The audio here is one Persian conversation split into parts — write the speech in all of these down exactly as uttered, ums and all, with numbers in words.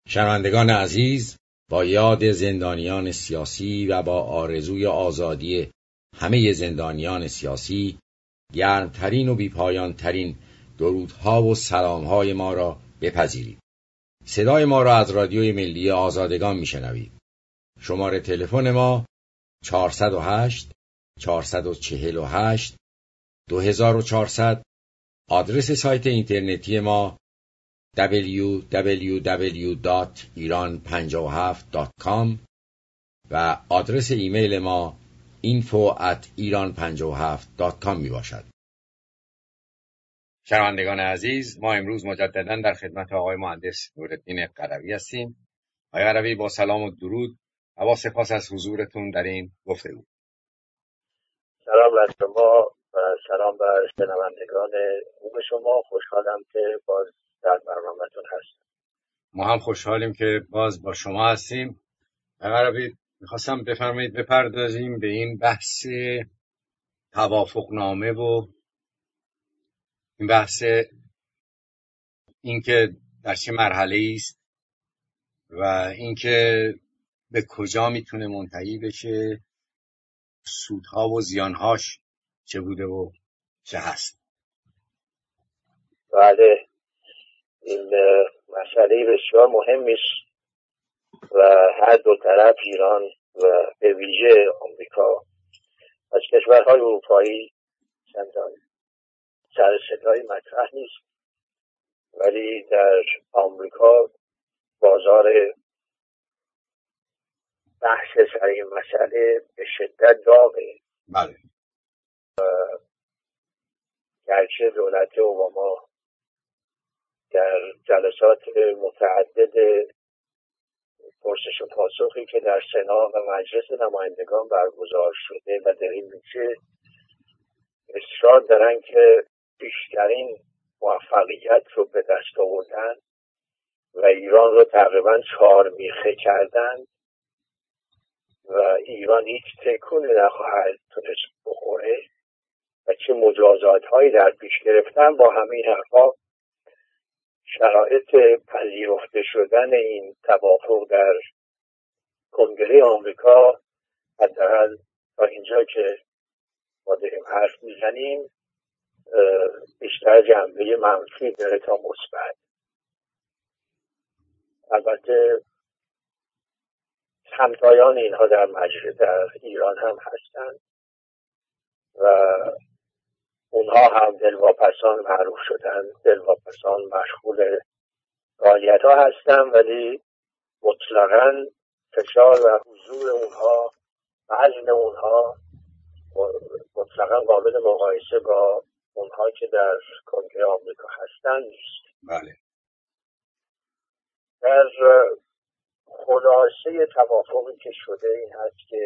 شنوندگان عزیز، با یاد زندانیان سیاسی و با آرزوی آزادی همه زندانیان سیاسی، گرمترین و بیپایانترین درودها و سلامهای ما را بپذیرید. صدای ما را از رادیوی ملی آزادگان میشنوید. شماره تلفن ما چهارصد و هشت چهارصد و چهل و هشت دو هزار و چهارصد. آدرس سایت اینترنتی ما دبلیو دبلیو دبلیو دات ایران پنجاه و هفت دات کام و آدرس ایمیل ما اینفو ات ایران پنجاه و هفت دات کام می باشد. شنوندگان عزیز، ما امروز مجددا در خدمت آقای مهندس نورالدین قروی هستیم. آقای قروی، با سلام و درود و با سپاس از حضورتون در این گفتگو. سلام بر شما و سلام بر شنوندگان خوب شما. خوشحالم که باز در برنامه‌تون هستم. ما هم خوشحالیم که باز با شما هستیم. آقای قروی، میخواستم بفرمایید بپردازیم به این بحث توافقنامه و این بحث اینکه در چه مرحله‌ای است و اینکه به کجا میتونه منتهی بشه، سودها و زیانهاش چه بوده و چه هست. بله، این مسئله بسیار مهمی است و هر دو طرف، ایران و به ویژه آمریکا، از کشورهای اروپایی چندان سر صدای مطرح نیست، ولی در آمریکا بازار بحث سر این مسئله به شدت داغه. بله. گرچه دولت اوباما در جلسات متعدد پرسش و پاسخی که در سنا و مجلس نمایندگان برگزار شده و در این میشه اصرار دارن که بیشترین موفقیت رو به دست آوردن و ایران رو تقریبا چهار میخه کردن و ایران هیچ تکونی نخواهد تونست بخوره و چه مجازات هایی در پیش گرفتن. با همین حرفا شرایط پذیرفته شدن این توافق در کنگره آمریکا حداقل تا اینجا که ما داریم حرف میزنیم بیشتر جنبه منفی داره تا مثبت. البته همتایان اینها در مجلس در ایران هم هستند و اونها هم دلواپسان معروف شدن، دلواپسان مشغول فعالیت ها هستن، ولی مطلقاً فشار و حضور اونها و حجم اونها مطلقاً قابل مقایسه با اونها که در کنگره آمریکا هستن نیست. بله. در خلاصه توافقی که شده این هست که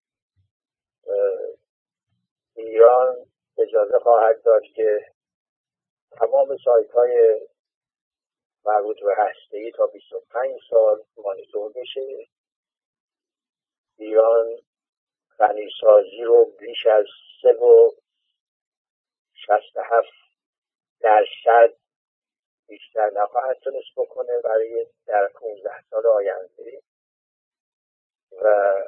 ایران اجازه خواهد داد که تمام سایت های مربوط به هسته‌ای تا بیست و پنج سال مانیتور بشه. ایران غنیسازی رو بیش از سه و شصت و هفت درصد بیشتر نخواهد تونست بکنه برای در پونزده سال آینده و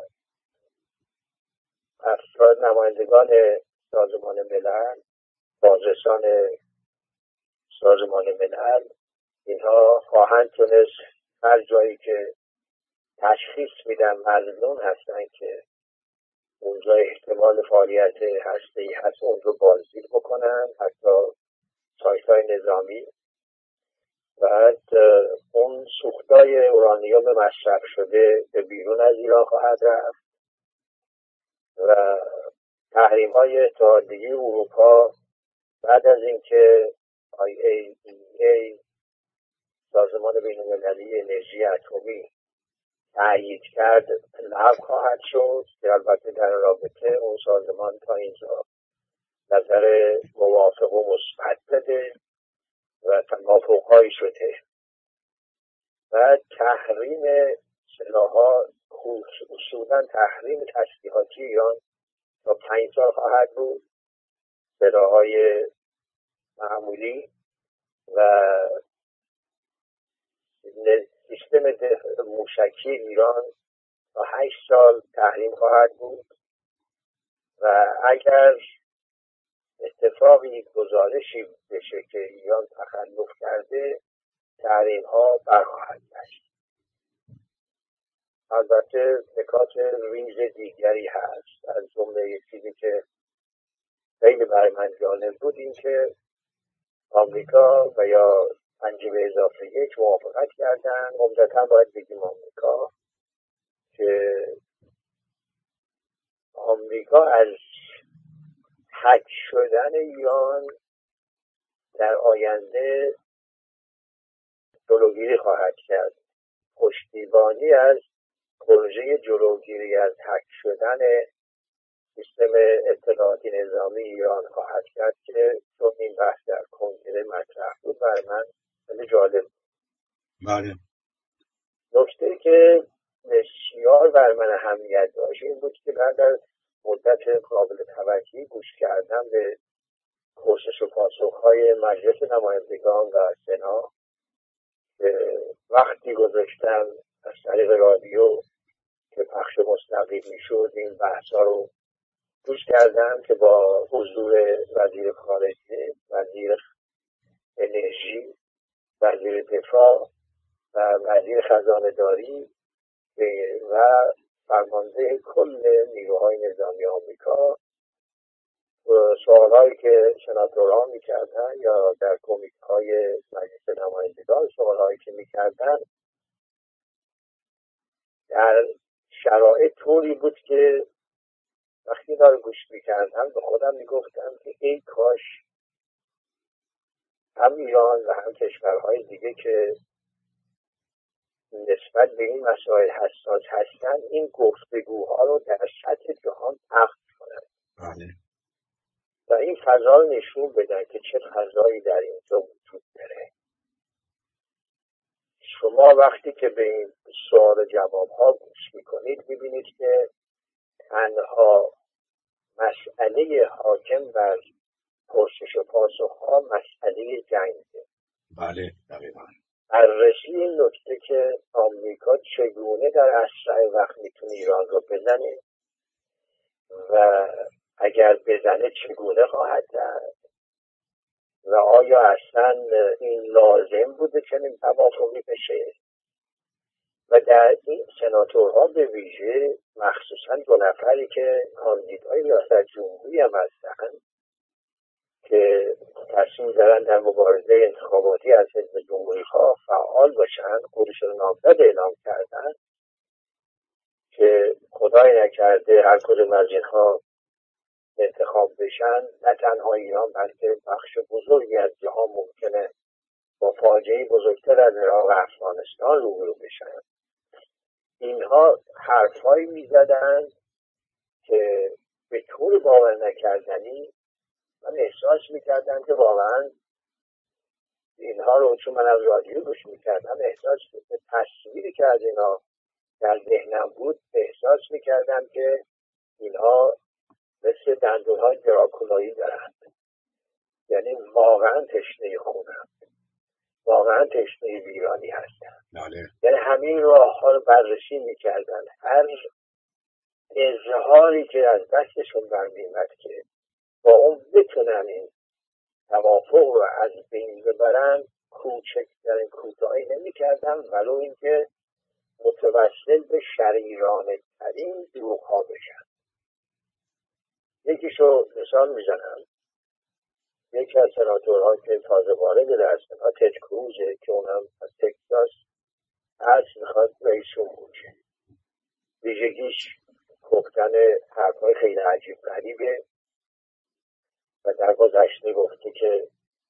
افراد نمایندگان سازمان ملل، بازرسان سازمان ملل، اینها خواهند تونست هر جایی که تشخیص میدن مظنون هستن که اونجا احتمال فعالیت هسته‌ای هست اون رو بازدید بکنن، حتی سایت‌های نظامی. بعد اون سوختای اورانیوم مصرف شده به بیرون از ایران خواهد رفت و تحریم‌های اتحادیه اروپا بعد از اینکه آی ای ای ای سازمان بین‌المللی انرژی اتمی تأیید کرد لغو خواهد شد که البته در رابطه اون سازمان تا اینجا نظر موافق و مثبت بده و توافق‌هایی شده. و تحریم سلاح‌ها، اصولاً تحریم تسلیحاتی ایران تا پنج سال خواهد بود، سلاح‌های معمولی و سیستم موشکی ایران تا هشت سال تحریم خواهد بود و اگر اتفاقی گزارشی بشه که ایران تخلف کرده تحریم ها برخواهد گشت. البته نکات ریز دیگری هست، از جمله چیزی که خیلی برای من جالب بود این که آمریکا و یا پنجره اضافه یک موافقت کردن، عمدتا باید بگیم آمریکا، که آمریکا از هک شدن ایران در آینده جلوگیری خواهد کرد. پشتیبانی از پروژه جلوگیری از هک شدن سیستم اطلاعاتی نظامی ایران خواهد کرد که چون این بحث در کنگره مطرح بود برای من خیلی جالب. بله. نکته که بسیار بر من اهمیت داشت این بود که بعد از مدت قابل توجهی گوش کردم به پرسش و پاسخ‌های مجلس نمایندگان و سنا، وقتی گذاشتن از طریق رادیو که پخش مستقیم میشد این بحثا رو گوش کردم که با حضور وزیر خارجه، وزیر انرژی، وزیر دفاع و وزیر خزانه داری و فرمانده کل نیروهای نظامی آمریکا، سوالهایی که سناتورها میکردن یا در کمیته‌های مجلس نمایندگان سوالهایی که میکردن در شرایط طوری بود که وقتی اینا رو گوش میکردم به خودم میگفتم که ای کاش هم ایران و هم کشورهای دیگه که نسبت به این مسائل حساس هستن این گفتگوها رو در سطح جهان پخش کنن. بله. و این فضا رو نشون بدن که چه فضایی در اینجا وجود داره. شما وقتی که به این سوال جواب ها گوش میکنید میبینید که تنها مسئله حاکم بر پرسش و پاسخ ها مسئله جنگه. بله دقیقاً. بررسی این نکته که آمریکا چگونه در اسرع وقت میتونه ایران رو بزنه و اگر بزنه چگونه خواهد کرد و آیا اصلا این لازم بوده چنین توافقی بشه. و در این سناتورها به ویژه مخصوصا دو نفری که کاندیدای ریاست جمهوری هم هستن که تصمیم دارن در مبارزه انتخاباتی از حزب جمهوری خواه فعال باشن، خودشون نامزد اعلام کردن که خدای نکرده هر کدوم از اینها انتخاب بشن نه تنها ایران بلکه بخش بزرگی از جهان ممکنه با فاجعه بزرگتر از عراق و افغانستان روبرو بشن. اینها حرفایی میزدن که به طور باور نکردنی من احساس میکردم که واقعا اینها رو چون من از رادیو گوش میکردم احساس به تصویری که از اینا در ذهنم بود احساس میکردم که اینها مثل دندونهای دراکولایی دارند، یعنی واقعا تشنه خونم، واقعا تشنه ویرانی هستن. بله. یعنی همین راه ها رو بررسی میکردن، هر اظهاری که از دستشون برمیمد که با اون بتونن این توافق رو از بین ببرن کوچکترین کوتاهی نمیکردن ولو اینکه متوسل به شریرانه ترین دروغ ها بشن. یکیشو مثال میزنم، یکی از سناتورها که تازه وارد در سنا تد کروزه که اونم از تکساس هست میخواد رئیس جمهور شه. ویژگیش گفتن حرفهای خیلی عجیب غریبه و در گذشته گفته که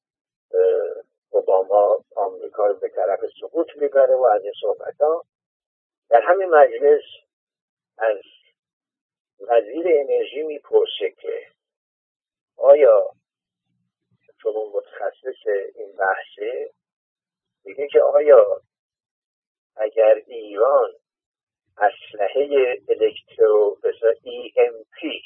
اوباما آمریکا رو به طرف سقوط میبره و از این صحبت ها. در همین مجلس از وزیر انرژی میپرسه که آیا چون اون متخصص این بحثه میگه که آیا اگر ایران اسلحه الکترو مثلا ای ام پی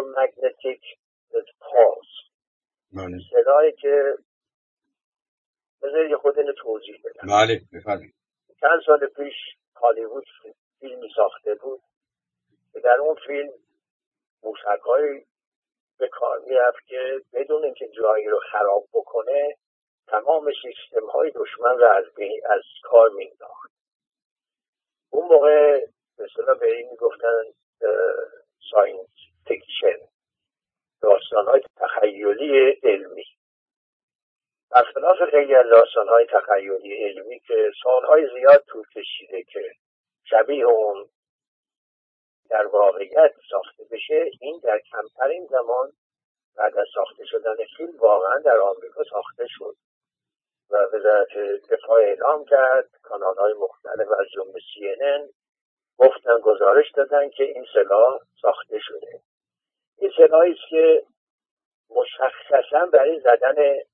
Electromagnetic Pulse صدایی که بذار یه خود اینو توضیح بدم. بله بفرمایید. چند سال پیش هالیوود فیلمی ساخته بود که در اون فیلم موشک‌های به کار میرفت که بدون اینکه جایی رو خراب بکنه تمام سیستم‌های دشمن رو از بین از کار مینداخت. اون موقع به اصطلاح به این میگفتن ساینس فیکشن، داستان‌های تخیلی علمی. برخلاف خیلی از داستان‌های تخیلی علمی که سالهای زیاد طول کشیده که شبیه اون در واقعیت ساخته بشه، این در کمترین زمان بعد از ساخته شدن فیلم واقعا در آمریکا ساخته شد و وزارت دفاع اعلام کرد. کانال‌های مختلف از جمله سی ان ان گفتن، گزارش دادن که این سلاح ساخته شده. این سلاحی است که مشخصا برای زدن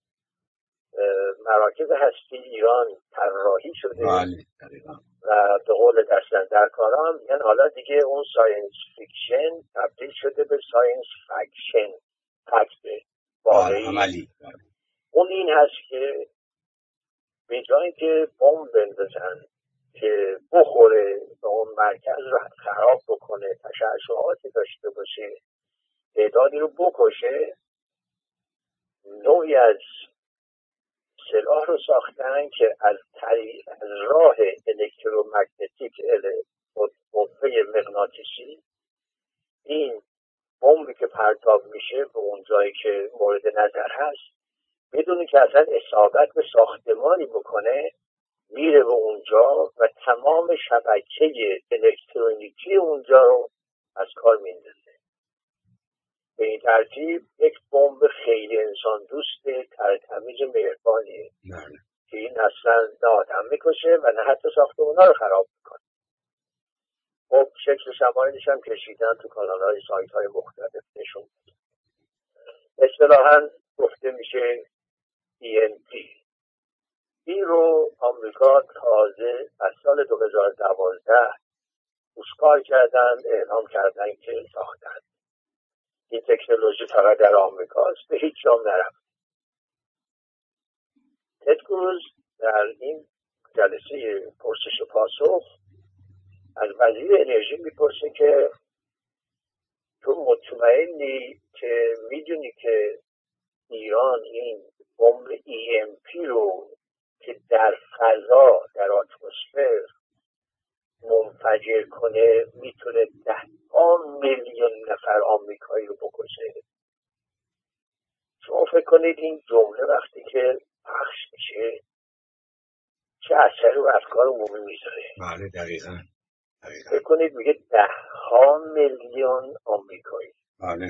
مراکز هستی ایران طراحی شده و به قول دست‌اندرکاران میگن حالا دیگه اون ساینس فیکشن تبدیل شده به ساینس فکشن، فکت واقعی. اون این هست که به جایی که بمب بندازن که بخوره و اون مرکز رو خراب بکنه، تشعشعاتی داشته باشه، تعدادی رو بکشه، نوعی از سلاح رو ساختن که از طریق از راه الکترومگنتیک قوه مغناطیسی این بمبی که پرتاب میشه به اون جایی که مورد نظر هست بدون که اصلا اصابت به ساختمانی بکنه میره به اونجا و تمام شبکه الکترونیکی اونجا رو از کار میندازه. به این ترتیب یک بمب خیلی انسان دوست ترتمیز مهربانیه که این اصلا نه آدم میکشه و نه حتی ساختمونا رو خراب میکنه. خب شکل شمایلش هم کشیدن تو کانال‌های سایت‌های مختلف نشون میده. اصطلاحاً گفته میشه ای ان پی. این رو آمریکا تازه از سال دو هزار و دوازده اسکار کردن، اعلام کردن که ساختن. این تکنولوژی فقط در آمریکاست، به هیچ جام نرفت. تد کروز در این جلسه پرسش و پاسخ از وزیر انرژی میپرسه که تو مطمئنی که میدونی که ایران این بمب ای ام پی رو که در فضا در اتمسفر منفجر کنه میتونه ده ها میلیون نفر آمریکایی رو بکشه؟ شما فکر کنید این جمله وقتی که پخش میشه چه اثری و افکار عمومی میذاره؟ بله دقیقاً. دقیقاً. فکر کنید میگه ده ها میلیون آمریکایی. بله.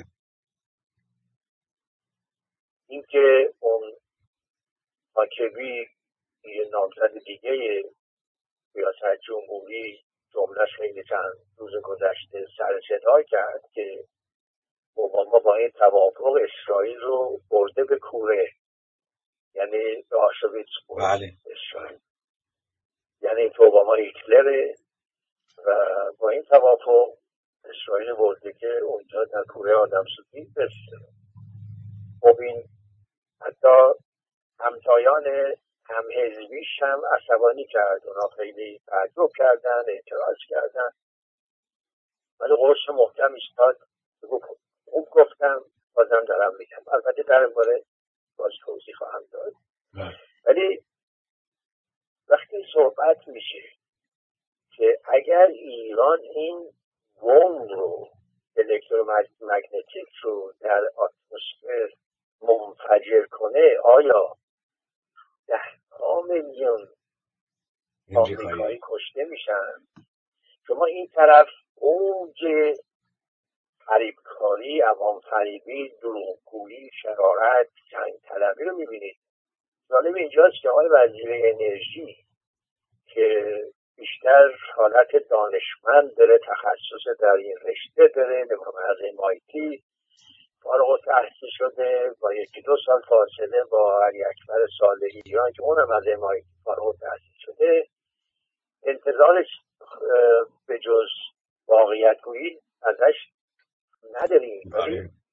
این که اون حاکمی یه نامزد دیگه ریاست جمهوری جملهش خیلی چند روز گذشته سر صدا کرد که اوباما با این توافق اسرائیل رو برده به کوره، یعنی به آشویتس برده. بله. اسرائیل یعنی که اوباما هیتلره و با این توافق اسرائیل برده که اونجا در کوره آدمسوزی برسه. خب این حتی همتایان هم حزبیش هم عصبانی کرد، اونا خیلی تعجب کردن، اعتراض کردن، ولی قرص محکم ایستاد. خوب گفتم، بازم دارم میگم، البته در این باره باز توضیح خواهم داد. ولی وقتی صحبت میشه که اگر ایران این بمب رو الکترومگنتیک رو در اتمسفر منفجر کنه، آیا ده ها میلیون آمریکایی کشته میشن؟ شما این طرف اوج فریبکاری، عوام فریبی، دروغگویی، شرارت، جنگ طلبی رو میبینید. جالب اینجاست که آقای وزیر انرژی که بیشتر حالت دانشمند داره، تخصص در این رشته داره، نمیدونم از ام آی تی فارغ التحصیل شده، با یکی دو سال فاصله با علی اکبر صالحی ایران که اونم از ام آی تی فارغ التحصیل شده، انتظارش به جز واقعیت گویی ازش نداریم. ولی